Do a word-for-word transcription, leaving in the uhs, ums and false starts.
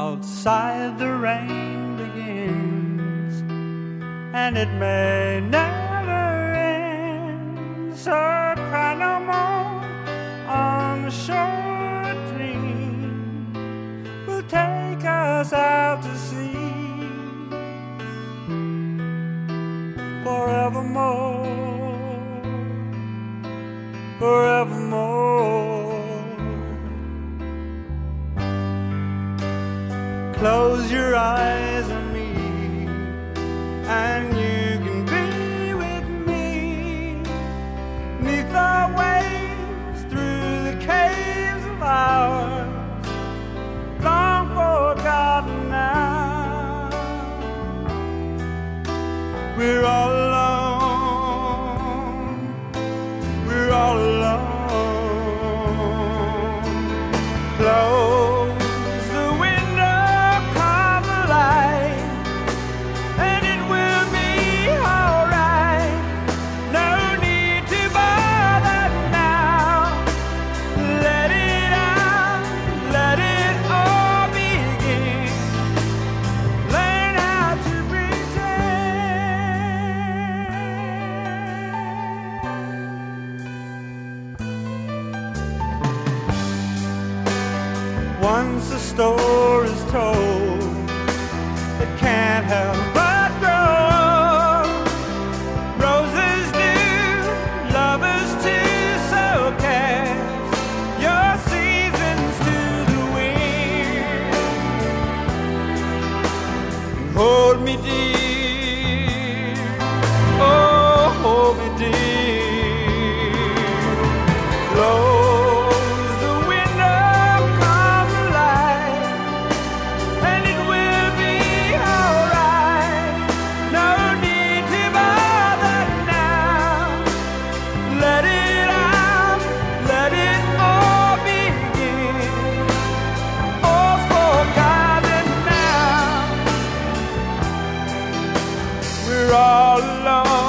Outside the rain begins, and it may never end. So cry no more on the shore. A dream will take us out to sea forevermore, forevermore. Close your eyes on me, and you can be with me, 'neath the waves, through the caves of ours, long forgotten now. We're all alone, we're all alone. Close once a story's told, it can't help but grow. Roses do, lovers too, so cast your seasons to the wind. Hold me dear, oh hold me dear. Close all alone.